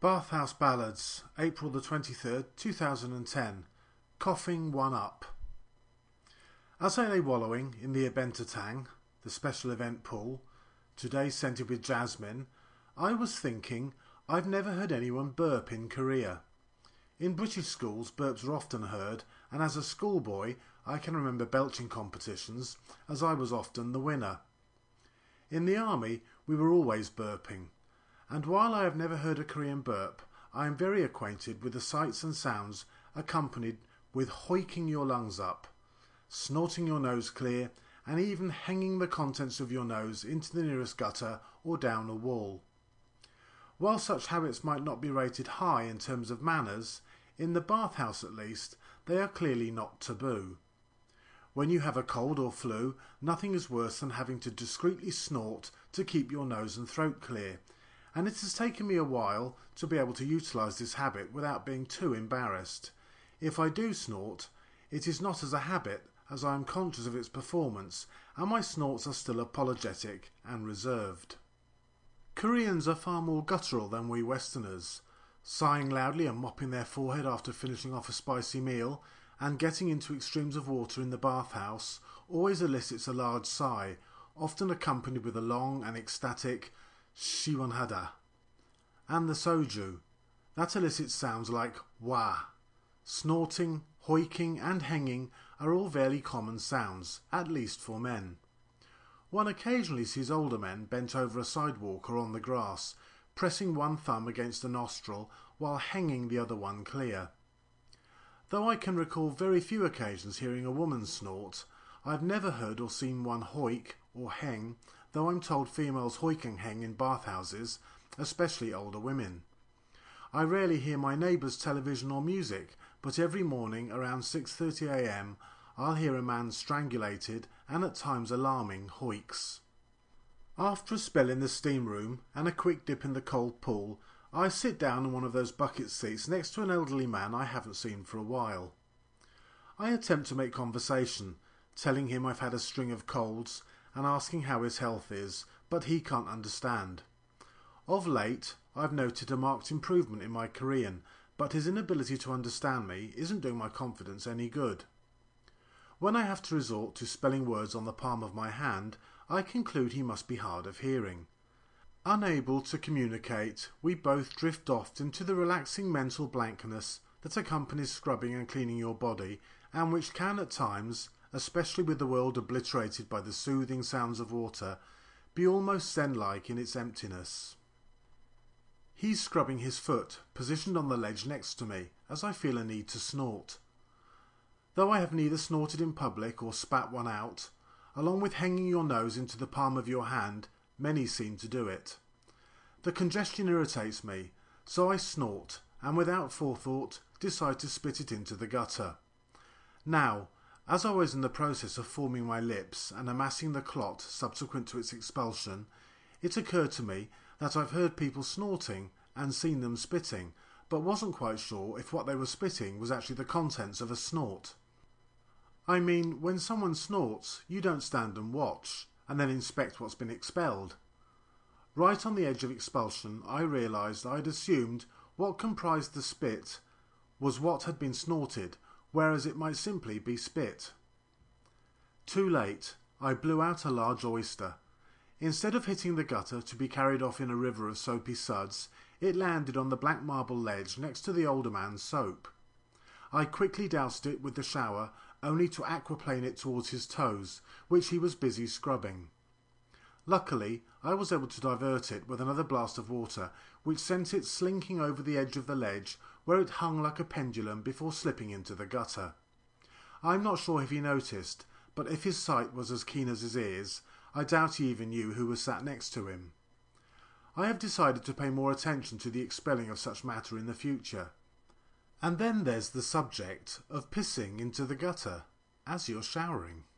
Bathhouse Ballads, April the 23rd, 2010. Coughing One Up. As I lay wallowing in the Abenta Tang, the special event pool, today scented with jasmine, I was thinking I've never heard anyone burp in Korea. In British schools, burps are often heard, and as a schoolboy I can remember belching competitions, as I was often the winner. In the army we were always burping, and while I have never heard a Korean burp, I am very acquainted with the sights and sounds accompanied with hoiking your lungs up, snorting your nose clear, and even hanging the contents of your nose into the nearest gutter or down a wall. While such habits might not be rated high in terms of manners, in the bathhouse at least, they are clearly not taboo. When you have a cold or flu, nothing is worse than having to discreetly snort to keep your nose and throat clear, and it has taken me a while to be able to utilise this habit without being too embarrassed. If I do snort, it is not as a habit, as I am conscious of its performance, and my snorts are still apologetic and reserved. Koreans are far more guttural than we Westerners, sighing loudly and mopping their forehead after finishing off a spicy meal, and getting into extremes of water in the bathhouse always elicits a large sigh, often accompanied with a long and ecstatic shiwanhada. And the soju, that elicits sounds like wah. Snorting, hoiking and hanging are all fairly common sounds, at least for men. One occasionally sees older men bent over a sidewalk or on the grass, pressing one thumb against a nostril while hanging the other one clear. Though I can recall very few occasions hearing a woman snort, I have never heard or seen one hoik or heng, though I'm told females hoik and heng in bathhouses, especially older women. I rarely hear my neighbours' television or music, but every morning around 6:30 a.m. I'll hear a man strangulated and at times alarming hoiks. After a spell in the steam room and a quick dip in the cold pool, I sit down on one of those bucket seats next to an elderly man I haven't seen for a while. I attempt to make conversation, telling him I've had a string of colds and asking how his health is, but he can't understand. Of late, I've noted a marked improvement in my Korean, but his inability to understand me isn't doing my confidence any good. When I have to resort to spelling words on the palm of my hand, I conclude he must be hard of hearing. Unable to communicate, we both drift off into the relaxing mental blankness that accompanies scrubbing and cleaning your body, and which can at times, especially with the world obliterated by the soothing sounds of water, be almost zen-like in its emptiness. He's scrubbing his foot, positioned on the ledge next to me, as I feel a need to snort. Though I have neither snorted in public or spat one out, along with hanging your nose into the palm of your hand, many seem to do it. The congestion irritates me, so I snort, and without forethought decide to spit it into the gutter. Now, as I was in the process of forming my lips and amassing the clot subsequent to its expulsion, it occurred to me that I've heard people snorting and seen them spitting, but wasn't quite sure if what they were spitting was actually the contents of a snort. I mean, when someone snorts, you don't stand and watch, and then inspect what's been expelled. Right on the edge of expulsion, I realised I'd assumed what comprised the spit was what had been snorted, whereas it might simply be spit. Too late, I blew out a large oyster. Instead of hitting the gutter to be carried off in a river of soapy suds, it landed on the black marble ledge next to the older man's soap. I quickly doused it with the shower, only to aquaplane it towards his toes, which he was busy scrubbing. Luckily, I was able to divert it with another blast of water, which sent it slinking over the edge of the ledge, where it hung like a pendulum before slipping into the gutter. I'm not sure if he noticed, but if his sight was as keen as his ears, I doubt he even knew who was sat next to him. I have decided to pay more attention to the expelling of such matter in the future. And then there's the subject of pissing into the gutter as you're showering.